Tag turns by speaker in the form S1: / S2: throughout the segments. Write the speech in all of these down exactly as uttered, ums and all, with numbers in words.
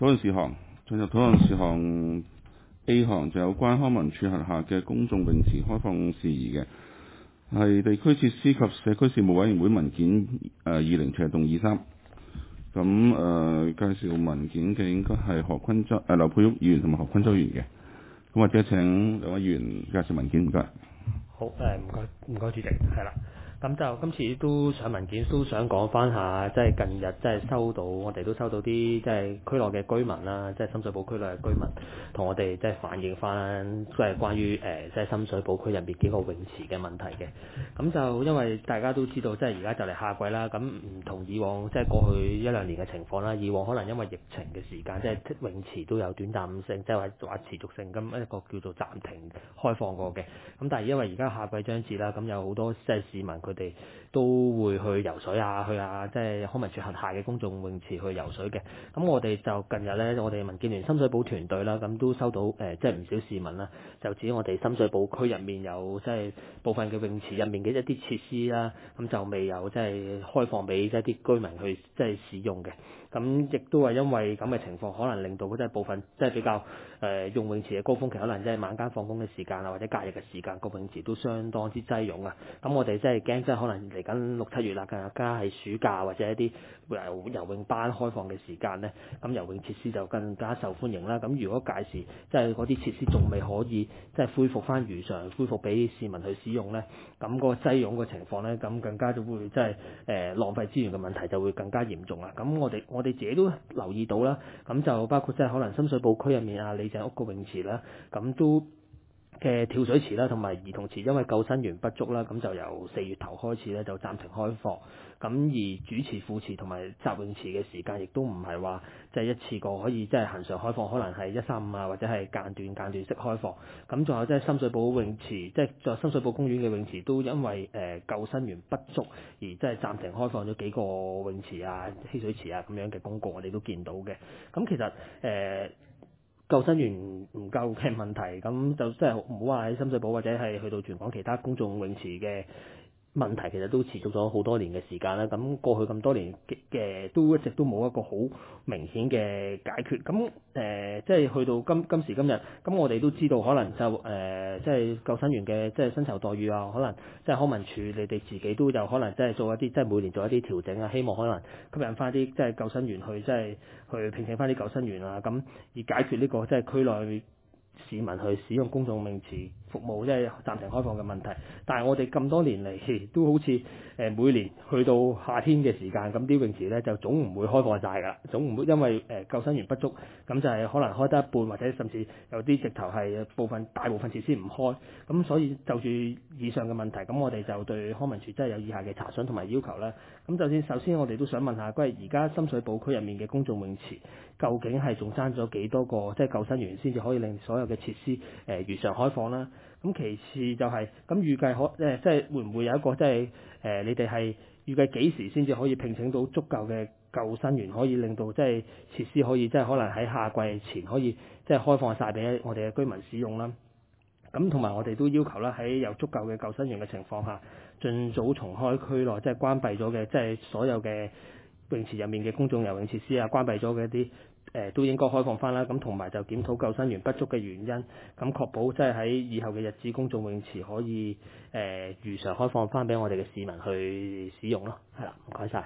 S1: 討論事項，進入討論事項 A 項就有關康文署轄下嘅公眾泳池開放事宜嘅，係地區設施及社區事務委員會文件誒二零斜棟二三。咁誒、呃、介紹文件嘅應該係何坤洲誒劉佩玉議員同埋何坤洲議員嘅。咁或者請兩位議員介紹文件，唔該。
S2: 好誒，唔該唔該，主席，係啦。咁就今次都上文件，都想講翻下，即係近日即係收到，我哋都收到啲即係區內嘅居民啦，即係深水埗區內嘅居民，同我哋即係反映翻，即係關於誒即係深水埗區入邊幾個泳池嘅問題嘅。咁就因為大家都知道，即係而家就嚟夏季啦，咁唔同以往即係過去一兩年嘅情況啦。以往可能因為疫情嘅時間，即係泳池都有短暫性，即係話話持續性咁一個叫做暫停開放過嘅。咁但係因為而家夏季將至啦，咁有好多即係市民佢哋都會去游水啊，去啊即係康文署轄下嘅公眾泳池去游水嘅。咁我哋就近日咧，我哋民建聯深水埗團隊啦，咁都收到誒、呃、即係唔少市民啦，就指我哋深水埗區入面有即係部分嘅泳池入面嘅一啲設施啦，咁就未有即係開放俾即係啲居民去即係使用嘅。咁亦都係因為咁嘅情況，可能令到即係部分即係比較誒、呃、用泳池嘅高峰期，可能即係晚間放工嘅時間啊，或者假日嘅時間，個泳池都相當之擠擁啊。咁我哋即係驚，即係可能嚟緊六七月啦，更加係暑假或者一啲游游泳班開放嘅時間咧，咁游泳設施就更加受歡迎啦。咁如果屆時即係嗰啲設施仲未可以即係恢復翻如常，恢復俾市民去使用咧，咁個擠擁嘅情況咧，咁更加就會即係誒浪費資源嘅問題就會更加嚴重啦。咁我哋我哋自己都留意到啦，咁就包括即係可能深水埗區入面啊李鄭屋個泳池啦，咁都嘅跳水池啦，同埋兒童池，因為救生員不足啦，咁就由四月頭開始咧就暫停開放。咁而主池、副池同埋集泳池嘅時間，亦都唔係話即係一次過可以即係恆常開放，可能係一三五啊，或者係間斷間斷式開放。咁仲有即係深水埗泳池，即係在深水埗公園嘅泳池，都因為誒、呃、救生員不足而即係暫停開放咗幾個泳池啊、嬉水池啊咁樣嘅公告，我哋都見到嘅。咁其實誒、呃救生員唔夠嘅問題，咁就即係唔好話喺深水埗或者係去到全港其他公眾泳池嘅問題，其實都持續咗好多年嘅時間啦。咁過去咁多年嘅都一直都冇一個好明顯嘅解決。咁誒、呃，即係去到今今時今日，咁我哋都知道可能就誒、呃，即係救生員嘅即係薪酬待遇啊，可能即係康文署你哋自己都有可能即係做一啲即係每年做一啲調整啊，希望可能吸引翻啲即係救生員去即係去聘請翻啲救生員啊，咁而解決呢個即係區內市民去使用公眾泳池服務，即係暫停開放嘅問題。但係我哋咁多年嚟都好似誒每年去到夏天嘅時間，咁啲泳池咧就總唔會開放晒㗎，總唔會因為誒救生員不足，咁就係可能開得一半，或者甚至有啲直頭係部分大部分設施唔開。咁所以就住以上嘅問題，咁我哋就對康文署真係有以下嘅查詢同埋要求啦。咁就先首先我哋都想問下，關於而家深水埗區入面嘅公眾泳池，究竟係仲爭咗幾多個即係救生員先至可以令所有嘅設施誒、呃、如常開放啦？咁其次就係、是、咁預計可誒、呃、即係會唔會有一個即係誒、呃、你哋係預計幾時先至可以聘請到足夠嘅救生員，可以令到即係設施可以即係可能喺夏季前可以即係開放晒俾我哋嘅居民使用啦？咁同埋我哋都要求啦，喺有足夠嘅救生員嘅情況下，盡早重開區內即係關閉咗嘅即係所有嘅泳池入面嘅公眾游泳設施啊，關閉咗嘅一啲。誒、呃、都應該開放翻啦，咁同埋就檢討救生員不足嘅原因，咁確保即係喺以後嘅日子公眾泳池可以誒、呃、如常開放翻俾我哋嘅市民去使用咯。係啦，唔該晒。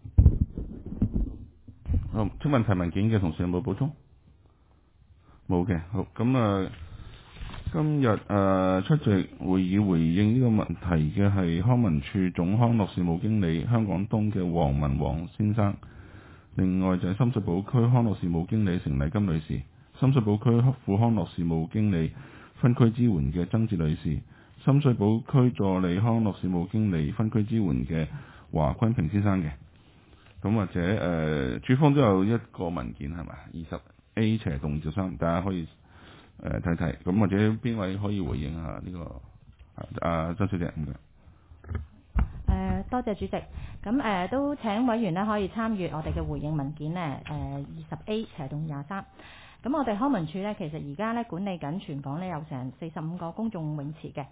S1: 好，請問提文件嘅同事有冇補充？冇嘅，好咁啊。今日誒、呃、出席會議回應呢個問題嘅係康文署總康樂事務經理香港東嘅黃文黃先生。另外就係深水埗區康樂事務經理成麗金女士，深水埗區副康樂事務經理分區支援嘅曾志女士，深水埗區助理康樂事務經理分區支援嘅華坤平先生嘅。咁或者誒、呃，主方都有一個文件係咪？二十 A 斜棟二三，大家可以誒睇睇。咁、呃、或者邊位可以回應下呢、這個？啊，曾小姐唔該。
S3: 誒、呃，多謝主席。咁誒、呃、都請委員咧可以參與我哋嘅回應文件咧。誒、呃，二十 A 斜棟廿三。咁我哋康文署咧，其實而家咧管理緊全港咧有成四十五個公眾泳池嘅。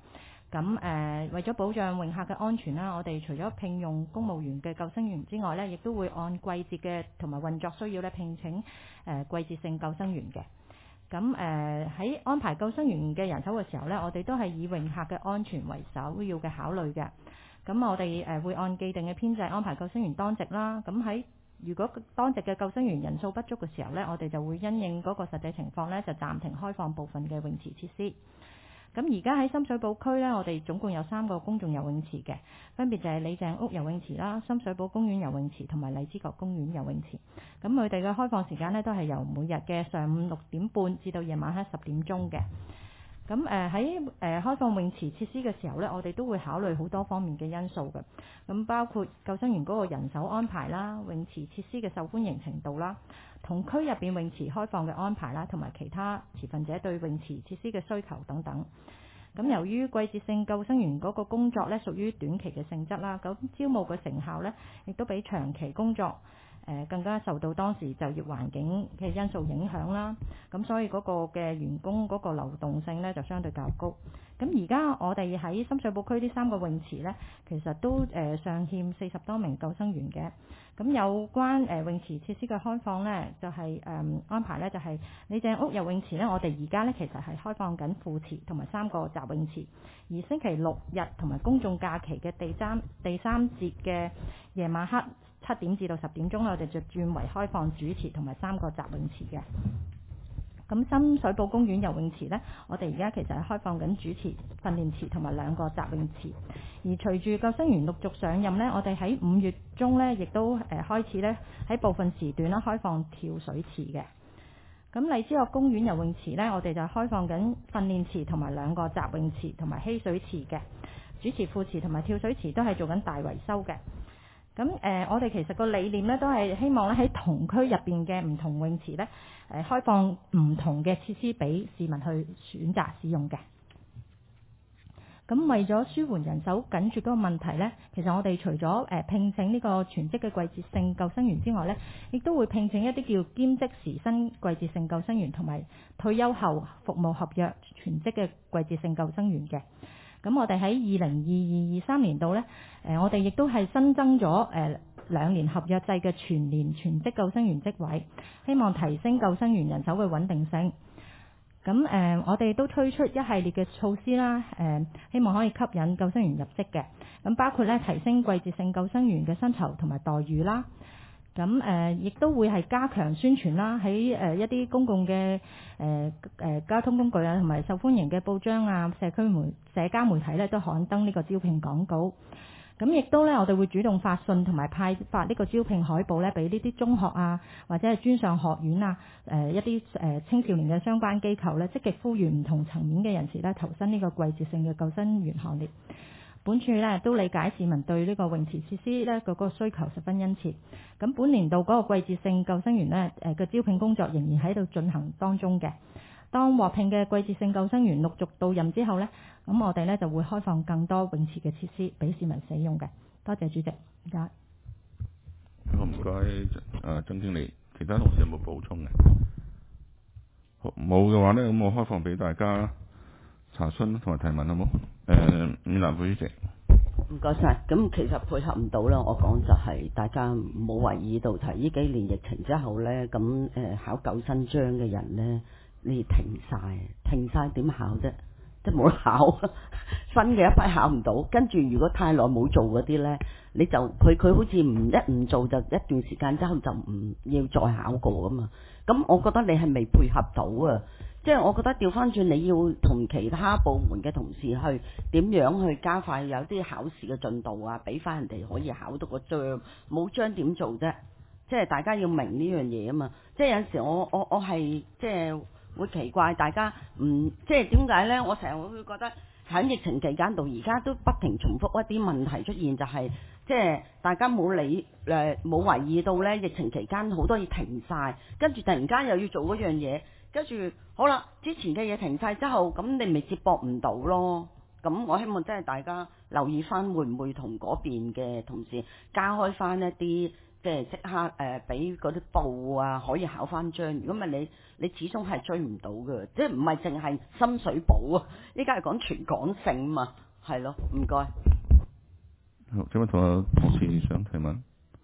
S3: 咁誒、呃、為咗保障泳客嘅安全啦，我哋除咗聘用公務員嘅救生員之外咧，亦都會按季節嘅同埋運作需要咧聘請誒、呃、季節性救生員嘅。咁誒喺安排救生員嘅人手嘅時候咧，我哋都係以泳客嘅安全為首要嘅考慮嘅。咁我哋誒會按既定嘅編制安排救生員當值啦。咁喺如果當值嘅救生員人數不足嘅時候咧，我哋就會因應嗰個實際情況咧，就暫停開放部分嘅泳池設施。咁而家喺深水埗區咧，我哋總共有三個公眾游泳池嘅，分別就係李鄭屋游泳池啦、深水埗公園游泳池同埋荔枝角公園游泳池。咁佢哋嘅開放時間咧都係由每日嘅上午六點半至到夜晚黑十點鐘嘅。咁誒喺誒開放泳池設施嘅時候咧，我哋都會考慮好多方面嘅因素嘅。咁包括救生員嗰個人手安排啦、泳池設施嘅受歡迎程度啦、同區入邊泳池開放嘅安排啦，同埋其他持份者對泳池設施嘅需求等等。咁由於季節性救生員嗰個工作咧屬於短期嘅性質啦，咁招募嘅成效咧亦都比長期工作誒更加受到當時就業環境嘅因素影響啦。咁所以嗰個嘅員工嗰個流動性咧就相對較高。咁而家我哋喺深水埗區呢三個泳池咧，其實都誒尚欠四十多名救生員嘅。咁有關誒泳池設施嘅開放咧，就係、是、誒、嗯、安排咧，就係李鄭屋游泳池咧，我哋而家咧其實係開放緊副池同埋三個集泳池，而星期六日同埋公眾假期嘅第三第三節嘅夜晚黑七點至到十點鐘咧，我哋就轉為開放主池同埋三個集泳池嘅。咁深水埗公園游泳池呢，我哋而家其實係開放緊主池、訓練池同埋兩個集泳池。而隨住救生員陸續上任呢，我哋喺五月中呢，亦都誒開始呢喺部分時段啦開放跳水池嘅。咁荔枝角公園游泳池呢，我哋就開放緊訓練池同埋兩個集泳池同埋嬉水池嘅。主池、副池同埋跳水池都係做緊大維修嘅。咁誒、呃，我哋其實個理念咧，都係希望咧喺同區入邊嘅唔同泳池咧，誒、呃、開放唔同嘅設施俾市民去選擇使用嘅。咁為咗舒緩人手緊絀嗰個問題咧，其實我哋除咗誒、呃、聘請呢個全職嘅季節性救生員之外咧，亦都會聘請一啲叫兼職時薪季節性救生員同埋退休後服務合約全職嘅季節性救生員嘅。咁我哋喺二零二二二三年度呢，誒我哋亦都係新增咗誒兩年合約制嘅全年全職救生員職位，希望提升救生員人手嘅穩定性。咁誒，我哋都推出一系列嘅措施啦，誒希望可以吸引救生員入職嘅。咁包括咧提升季節性救生員嘅薪酬同埋待遇啦。咁誒，亦都會係加強宣傳啦，喺誒一啲公共嘅誒誒交通工具啊，同埋受歡迎嘅報章啊、社區媒社交媒體咧，都刊登呢個招聘廣告。咁亦都咧，我哋會主動發信同埋派發呢個招聘海報咧，俾呢啲中學啊，或者係專上學院啊，誒一啲誒青少年嘅相關機構咧，積極呼籲唔同層面嘅人士咧，投身呢個季節性嘅救生員行列。本處咧都理解市民對呢個泳池設施咧嗰個需求十分殷切。咁本年度嗰個季節性救生員咧誒嘅招聘工作仍然喺度進行當中嘅。當獲聘嘅季節性救生員陸續到任之後咧，咁我哋咧就會開放更多泳池嘅設施俾市民使用嘅。多謝主席，唔該。
S1: 好，唔該，誒曾經理，其他同事有冇補充嘅？好，冇嘅話咧，咁我開放俾大家查詢同埋提問，好冇？誒，伍蘭副主席。
S4: 唔該晒。咁其實配合唔到啦，我講就係大家冇為意到提呢幾年疫情之後咧，咁誒、呃、考救生章嘅人咧，你停晒，停晒點考啫？即係冇得考，新嘅一批考唔到，跟住如果太耐冇做嗰啲咧，你就佢佢好似唔一唔做就一段時間之後就唔要再考過㗎嘛。咁我覺得你係未配合到啊！即係我覺得調翻轉，你要同其他部門嘅同事去點樣去加快有啲考試嘅進度啊，俾翻人哋可以考到個章，冇章點做啫？即係大家要明呢樣嘢啊嘛！即係有陣時我我我係即係會奇怪大家唔即係點解呢？我成日會覺得喺疫情期間到而家都不停重複一啲問題出現，就係、是、即係大家冇理誒冇懷疑到呢疫情期間好多嘢停晒，跟住突然間又要做嗰樣嘢。跟住好啦，之前嘅嘢停晒之後，咁你咪接駁唔到咯。咁我希望真係大家留意翻，會唔會同嗰邊嘅同事加開翻一啲，即係即刻誒俾嗰啲報啊，可以考翻章。如果唔係你，你始終係追唔到嘅，即係唔係淨係深水埗啊？依家係講全港性嘛， 係咯，唔該。
S1: 好，請問同學同事想提問？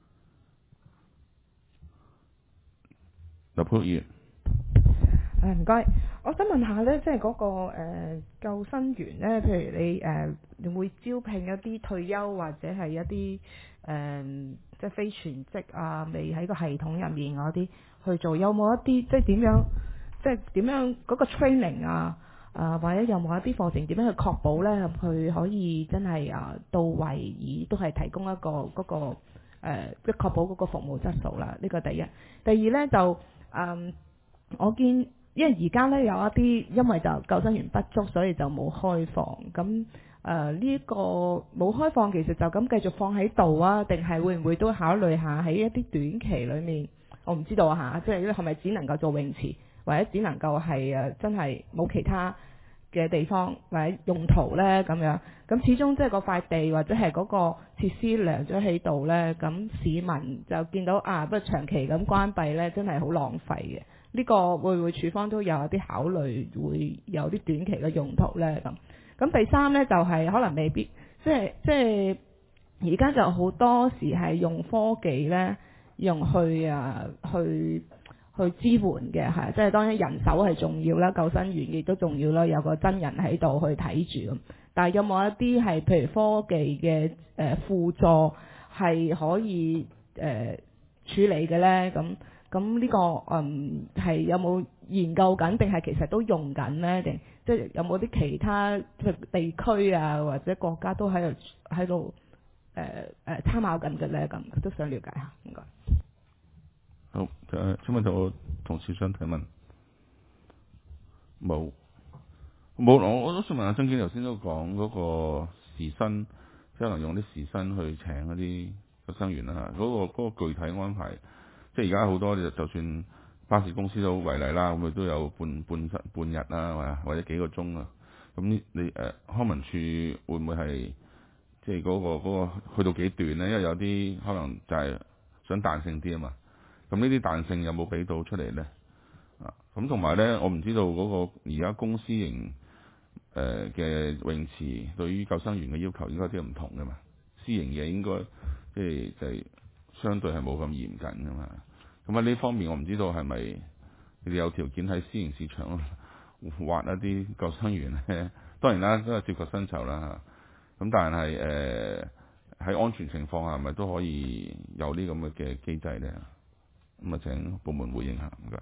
S1: 立波議員。
S5: 誒唔該，我想問下咧，即係嗰個、呃、救生員咧，譬如你誒、呃、會招聘一啲退休或者係一啲誒、呃、即係非全職啊，未喺個系統入面嗰啲去做，有冇一啲即係點樣，即係點樣嗰個 training 啊？啊、呃，或者有冇一啲課程點樣去確保咧，佢可以真係啊到位，而都係提供一個嗰、嗰個誒，即係確保嗰個服務質素啦。呢個第一。第二咧就嗯，我見。因為而家咧有一啲，因為就救生員不足，所以就冇開放。咁誒呢個冇開放，其實就咁繼續放喺度啊？定係會唔會都考慮下喺一啲短期裏面？我唔知道啊嚇，即係係咪只能夠做泳池，或者只能夠係誒真係冇其他嘅地方或者用途咧咁樣？咁始終即係嗰塊地或者係嗰個設施量咗喺度咧，咁市民就見到啊，不過長期咁關閉咧，真係好浪費嘅。呢個會唔會處方都有一啲考慮，會有啲短期嘅用途呢？咁咁第三呢，就係、是、可能未必，即係即係而家就好多時係用科技呢，用去啊去去支援嘅係，即係當然人手係重要啦，救生員亦都重要啦，有個真人喺度去睇住咁。但係有冇一啲係譬如科技嘅誒、呃、輔助係可以誒、呃、處理嘅呢？咁咁呢、這個嗯係有冇研究緊，定係其實都用緊呢？定即係有冇啲其他地區啊或者國家都喺度喺度誒誒參考緊嘅咧？咁都想了解下，唔該。
S1: 好，誒，請問有同事想提問？冇，冇，我我都想問下曾經頭先都講嗰個時薪，即係可能用啲時薪去請嗰啲救生員啦，嗰、嗰個嗰、嗰個具體安排。即係而家好多就就算巴士公司都為例啦，咁佢都有半半半日啦，或者幾個鐘啊。咁你誒、呃、康文署會唔會係即係嗰個嗰、嗰個去到幾段呢？因為有啲可能就係想彈性啲啊嘛。咁呢啲彈性有冇俾到出嚟呢？啊，咁同埋呢，我唔知道嗰個而家公司型誒嘅泳池對於救生員嘅要求應該啲唔同嘅嘛。私營嘅應該即係就係、是。相對係冇咁嚴謹㗎嘛，咁喺呢方面我唔知道係咪你哋有條件喺私營市場挖一啲救生員咧？當然啦，都係涉及薪酬啦嚇。咁但係誒喺安全情況下，係咪都可以有呢咁嘅嘅機制咧？咁啊請部門回應下，唔該。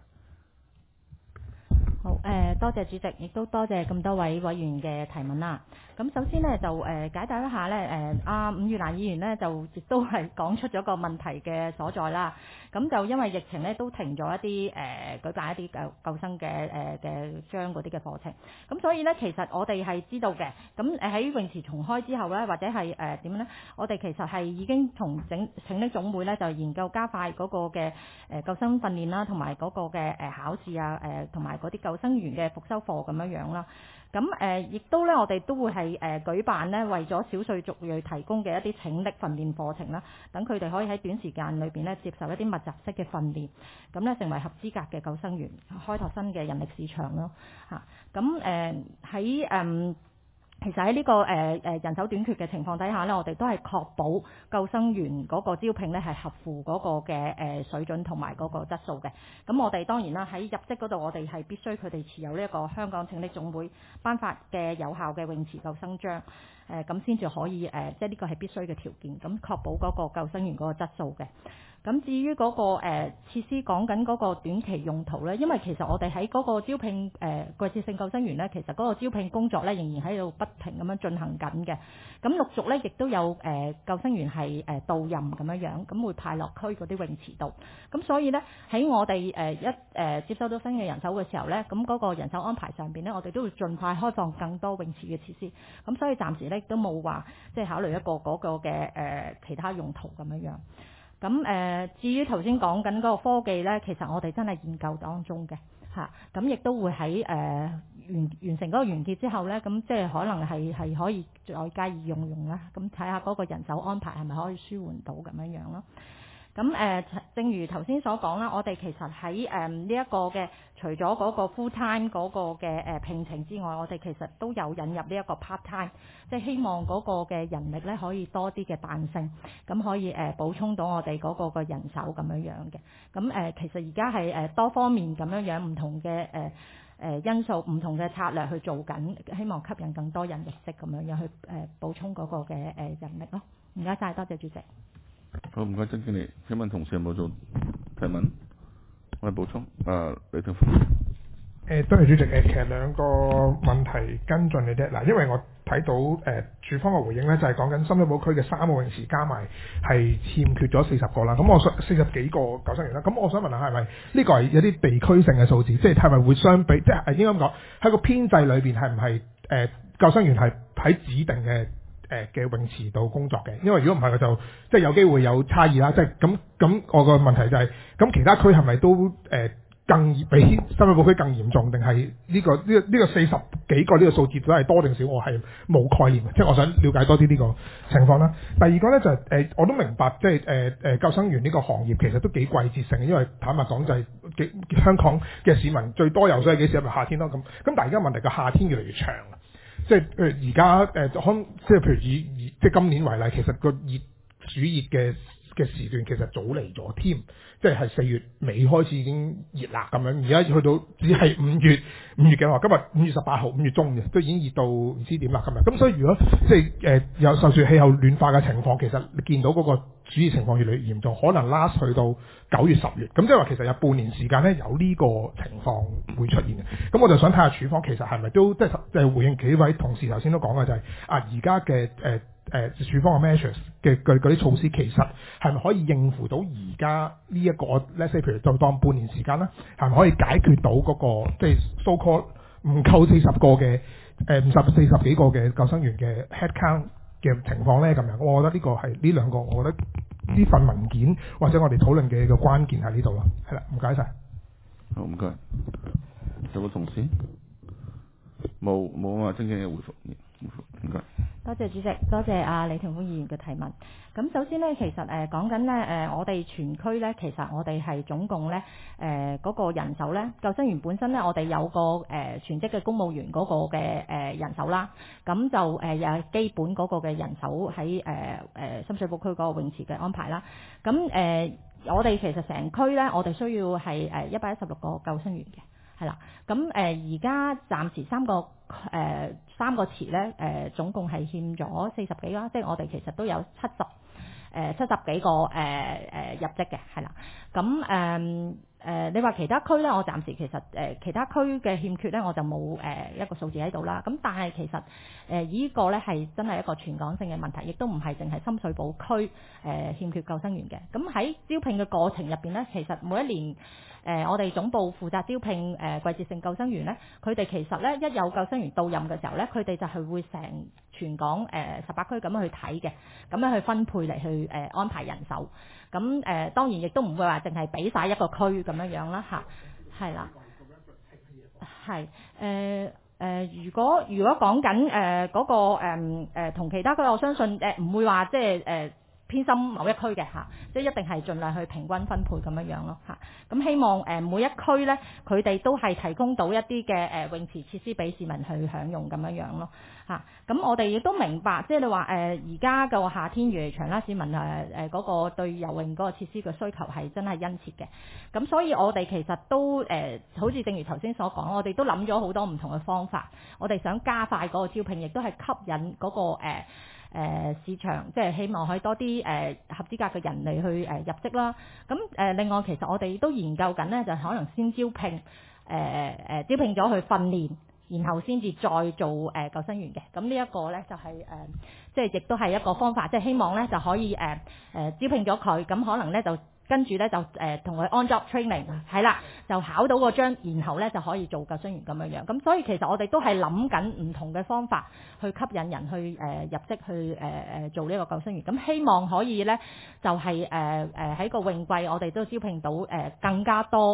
S3: 好，誒、呃、多謝主席，亦都多謝咁多位委員嘅提問啦。咁首先呢，就誒、呃、解答一下呢，誒阿伍月蘭議員呢，就亦都係講出咗個問題嘅所在啦。咁就因為疫情呢，都停咗一啲誒、呃、舉辦一啲救救生嘅誒嘅章嗰啲嘅課程。咁所以呢，其實我哋係知道嘅。咁誒喺泳池重開之後呢，或者係誒點呢？我哋其實係已經同整拯溺總會呢，就研究加快嗰個嘅誒救生訓練啦，同埋嗰個嘅誒考試啊，誒同埋嗰啲救生員嘅復修課咁樣樣啦。咁誒亦都咧，我哋都會係誒、呃、舉辦咧，為咗少數族裔提供嘅一啲拯溺訓練課程啦，等佢哋可以喺短時間裏邊咧接受一啲密集式嘅訓練，咁咧成為合資格嘅救生員，開拓新嘅人力市場咯嚇。咁誒喺誒。其實喺呢、這個誒誒、呃、人手短缺嘅情況底下呢，我哋都係確保救生員嗰個招聘呢係合乎嗰個嘅誒、呃、水準同埋嗰個質素嘅。咁我哋當然啦，喺入職嗰度，我哋係必須佢哋持有呢一個香港拯溺總會頒發嘅有效嘅泳池救生章，誒咁先至可以誒、呃，即係呢個係必須嘅條件，咁確保嗰個救生員嗰個質素嘅。咁至於嗰、那個誒、呃、設施講緊嗰個短期用途咧，因為其實我哋喺嗰個招聘誒、呃、季節性救生員咧，其實嗰個招聘工作咧仍然喺度不停咁樣進行緊嘅。咁陸續咧亦都有誒、呃、救生員係誒到任咁樣樣，咁會派落區嗰啲泳池度。咁所以咧喺我哋誒一誒、呃、接收到新嘅人手嘅時候咧，咁嗰個人手安排上邊咧，我哋都會盡快開放更多泳池嘅設施。咁所以暫時咧都冇話即係考慮一個嗰個嘅誒、呃、其他用途咁樣樣。咁誒、呃，至於頭先講緊嗰個科技咧，其實我哋真係研究當中嘅嚇，咁、啊、亦都會喺誒、呃、完完成嗰個完結之後咧，咁即係可能係係可以再加以用用啦。咁睇下嗰個人手安排係咪可以舒緩到咁樣樣咯。 咁誒、呃，正如頭先所講啦，我哋其實喺誒呢一個嘅，除咗嗰個 full time 嗰個嘅誒聘請之外，我哋其實都有引入呢一個 part time，即係希望嗰個嘅人力咧可以多啲嘅彈性，咁可以誒、呃、補充到我哋嗰個嘅人手咁樣樣嘅。咁誒、呃，其實而家係誒多方面咁樣樣唔同嘅誒誒因素、唔同嘅策略去做緊，希望吸引更多人入職咁樣樣去誒、呃、補充嗰個嘅誒人力咯。唔該晒，多謝主席。
S1: 好，唔該，曾經理。請問同事有冇做提問？我哋補充。誒，李定峰。
S6: 誒，多謝主席。誒，其實兩個問題跟進嘅啫。嗱，因為我睇到誒署方嘅回應咧，就係講緊深水埗區嘅三個泳池加埋係欠缺咗四十個啦。咁我想四十幾個救生員啦。咁我想問下，係咪呢個係有啲地區性嘅數字？即係係咪會相比？即係應該咁講，喺個編制裏邊係唔係誒救生員係喺指定嘅？誒嘅泳池度工作嘅，因為如果唔係，佢就即係有機會有差異啦。即係咁咁，我個問題就係、是，咁其他區係咪都誒、呃、更比深水埗區更嚴重，定係呢個呢、這個呢、這個四十幾個呢個數字都係多定少？我係冇概念嘅，即係我想了解多啲呢個情況啦。第二個咧就係、是、誒、呃，我都明白，即係誒誒救生員呢個行業其實都幾季節性嘅，因為坦白講就係幾香港嘅市民最多游水係幾時？係咪夏天咯？咁咁，但係而家問題個夏天越嚟越長。即係誒而家誒可即係譬如以以即係今年為例，其實個熱暑熱嘅嘅時段其實早嚟咗添，即係係四月尾開始已經熱啦咁樣，而家去到只係五月五月嘅話，今日五月十八號五月中嘅都已經熱到唔知點啦咁樣。咁所以如果即係誒、呃、有受住氣候暖化嘅情況，其實你見到嗰個暑熱情況越嚟越嚴重，可能 last 去到九月十月，咁即係話其實有半年時間咧有呢個情況會出現嘅。咁我就想睇下署方其實係咪都即係即係回應幾位同事頭先都講嘅就係、是、啊而家嘅誒誒署方嘅 measures 嘅嗰啲措施，其實係咪可以應付到而家呢一個 let's say 譬如就當半年時間啦，係咪可以解決到嗰、那個即係 so called 唔夠四十個嘅誒五十四十幾個嘅救生員嘅 head count 嘅情況咧咁樣？我覺得呢個係呢兩個，我覺得呢份文件或者我哋討論嘅個關鍵喺呢度咯。係啦，唔該晒。
S1: 好，唔該。有冇同事？冇冇啊？曾經嘅回覆，回覆唔該。
S3: 多謝主席，多謝阿李霆鋒議員嘅提問。咁首先呢，其實誒講緊呢，誒、呃、我哋全區呢，其實我哋係總共呢誒嗰、呃那個人手呢，救生員本身呢，我哋有個誒、呃、全職嘅公務員嗰個嘅誒、呃、人手啦。咁就誒有、呃、基本嗰個嘅人手喺誒誒深水埗區嗰個泳池嘅安排啦。咁誒、呃、我哋其實成區呢，我哋需要係誒一百一十六個救生員嘅，係啦。咁誒而家暫時三個誒。呃三個池咧，誒、呃、總共係欠咗四十幾啦，即係我哋其實都有七十誒七十幾個誒誒、呃、入職嘅，係啦。咁誒誒，你話其他區咧，我暫時其實誒、呃、其他區嘅欠缺咧，我就冇誒、呃、一個數字喺度啦。咁但係其實誒、呃、依個咧係真係一個全港性嘅問題，亦都唔係淨係深水埗區誒、呃、欠缺救生員嘅。咁喺招聘嘅過程入邊咧，其實每一年。誒、呃，我哋總部負責招聘誒、呃、季節性救生員咧，佢哋其實咧一有救生員到任嘅時候咧，佢哋就係會成全港誒十八區咁樣去睇嘅，咁樣去分配嚟去誒、呃、安排人手。咁誒、呃、當然亦都唔會話淨係俾晒一個區咁樣樣啦嚇，係啦，係誒誒，如果如果講緊誒嗰個誒誒同其他區，我相信誒唔、呃、會話即係誒。呃偏心某一區嘅嚇，即係一定係盡量去平均分配咁樣樣咯嚇。咁希望誒每一區咧，佢哋都係提供到一啲嘅誒泳池設施俾市民去享用咁樣樣咯嚇。咁我哋亦都明白，即係你話誒而家個夏天越嚟越長啦，市民誒誒嗰個對游泳嗰個設施嘅需求係真係殷切嘅。咁所以我哋其實都誒、呃，好似正如頭先所講，我哋都諗咗好多唔同嘅方法，我哋想加快嗰個招聘，亦都係吸引嗰、嗰個、呃誒、呃、市場即係希望可以多啲誒、呃、合資格嘅人嚟去誒、呃、入職啦。咁誒、呃、另外其實我哋都研究緊咧，就可能先招聘誒誒、呃、招聘咗去訓練，然後先至再做誒、呃、救生員嘅。咁呢一個咧就係、是、誒、呃、即係亦都係一個方法，即係希望咧就可以誒誒、呃呃、招聘咗佢，咁可能咧就。跟住咧就誒同佢 on job training 係啦，就考到個章，然後咧就可以做救生員咁樣樣。咁所以其實我哋都係諗緊唔同嘅方法去吸引人去誒、呃、入職去誒誒、呃、做呢個救生員。咁希望可以咧就係誒誒喺個泳季，我哋都招聘到誒、呃、更加多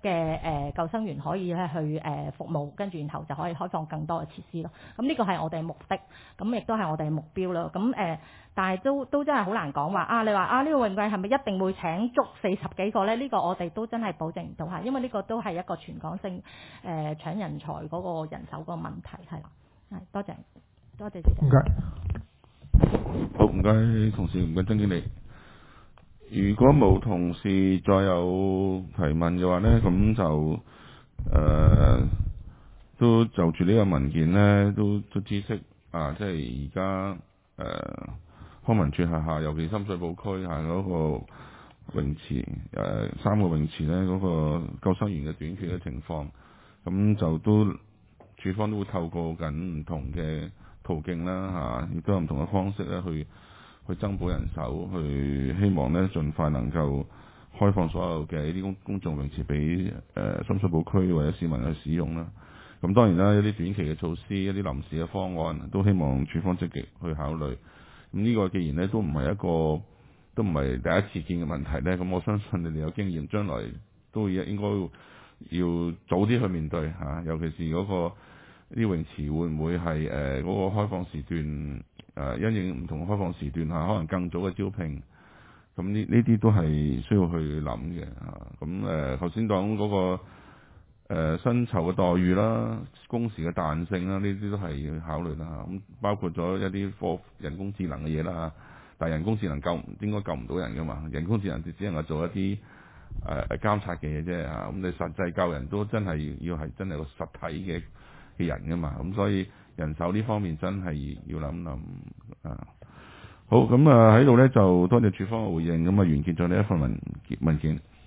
S3: 嘅誒救生員可以咧去誒、呃、服務，跟住然後就可以開放更多嘅設施咯。咁呢個係我哋嘅目的，咁亦都係我哋嘅目標咯。咁誒、呃，但係都都真係好難講話啊！你話啊呢、這個泳季係咪一定會請足四十幾個咧？呢、這個我哋都真係保證唔到嚇，因為呢個都係一個全港性誒、呃、搶人才嗰個人手嗰個問題係啦。係多謝多謝主席。
S6: 唔該。
S1: 好，唔該同事，唔該曾經理。如果冇同事再有提問嘅話呢，咁就誒、呃、都就住呢個文件呢，都都知悉啊，即係而家誒康文署轄下，尤其深水埗區下嗰個泳池誒、呃、三個泳池呢，嗰、那個救生員嘅短缺嘅情況，咁就都署方都會透過緊唔同嘅途徑啦嚇，亦、啊、都有唔同嘅方式咧去。去增補人手，去希望咧盡快能夠開放所有嘅呢啲公公眾泳池俾誒、呃、深水埗區或者市民去使用啦。咁當然啦，一啲短期嘅措施、一啲臨時嘅方案，都希望署方積極去考慮。咁呢個既然咧都唔係一個，都唔係第一次見嘅問題咧，咁我相信你哋有經驗，將來都會應該要早啲去面對嚇、啊，尤其是嗰、那個啲泳池會唔會係誒嗰個開放時段？誒、呃，因應唔同開放時段嚇，可能更早嘅招聘，咁呢呢啲都係需要去諗嘅嚇。咁誒頭先講嗰個誒薪酬嘅待遇啦、工時嘅彈性啦，呢啲都係要考慮啦嚇。咁包括咗一啲科人工智能嘅嘢啦，但係人工智能救應該救唔到人噶嘛，人工智能只能夠做一啲誒、呃、監察嘅嘢啫嚇。咁你實際救人都真係要係真係個實體嘅嘅人噶嘛，咁所以。人手呢方面真係要諗諗啊！好咁啊喺度呢就多謝署方嘅回應，咁啊完結咗呢一份文文件。